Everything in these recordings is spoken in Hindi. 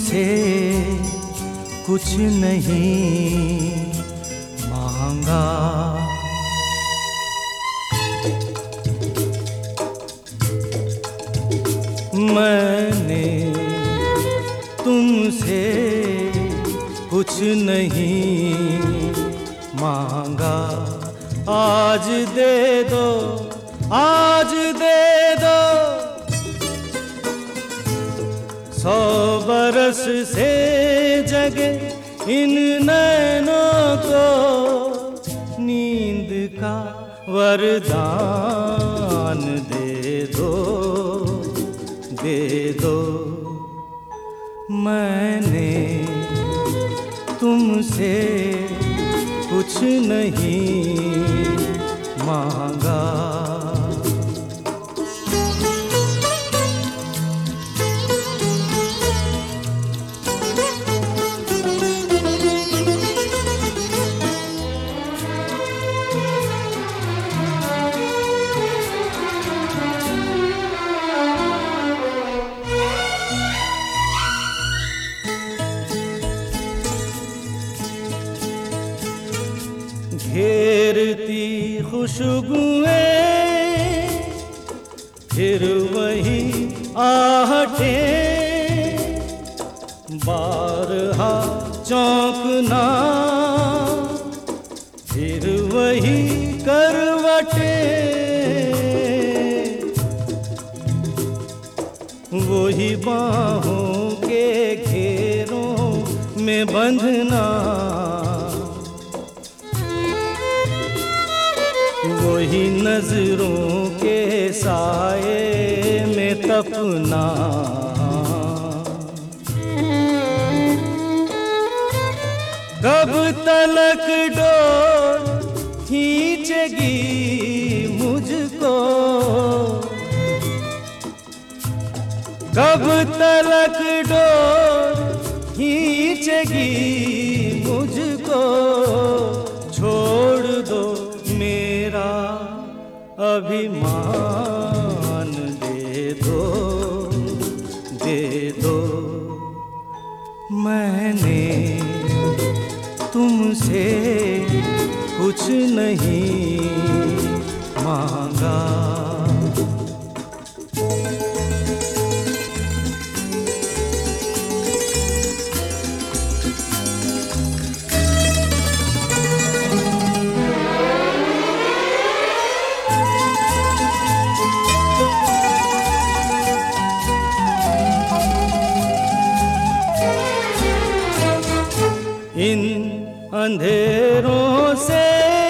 तुमसे कुछ नहीं मांगा। मैंने तुमसे कुछ नहीं मांगा। आज दे दो, आज दे दो 100 बरस से जगे इन नैनों को नींद का वरदान दे दो, दे दो। मैंने तुमसे कुछ नहीं मांगा। घेरती खुशबुएं फिर वही आहटें, बारहा चौंकना फिर वही करवटें, वही बाहों के घेरों में बंधना, वही नजरों के साए में तपना। कब तलक डोर खींचेगी मुझको, कब तलक डोर खींचेगी मुझको। छोड़ दो मेरा अभिमान, दे दो, दे दो। मैंने तुमसे कुछ नहीं मांगा। इन अंधेरों से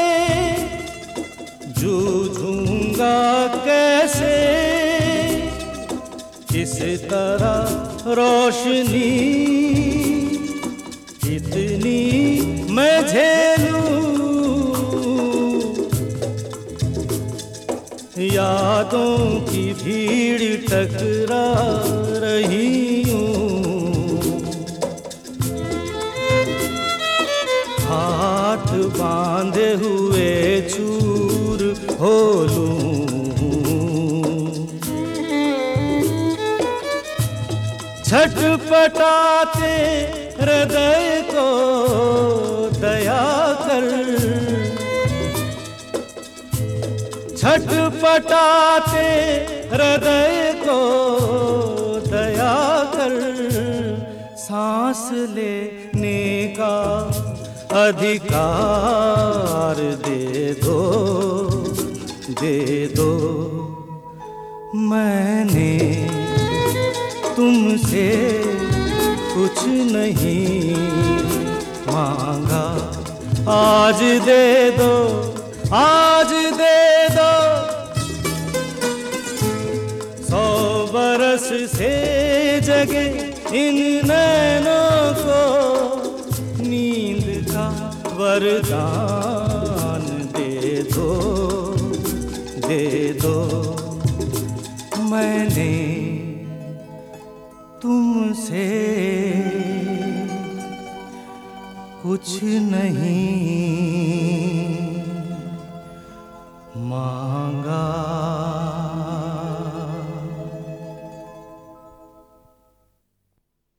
जूझूंगा कैसे, किस तरह रोशनी इतनी मैं झेलूं। यादों की भीड़ टकरा रही हूँ, हाथ बांधे हुए चूर हो लूं। छटपटाते हृदय को दया कर, छटपटाते हृदय को दया कर। सांस लेने का अधिकार दे दो, दे दो। मैंने तुमसे कुछ नहीं मांगा। आज दे दो, आज दे दो 100 बरस से जगे इन नैनों को नींद का वरदान दे दो, दे दो। मैंने तुमसे कुछ नहीं मांगा।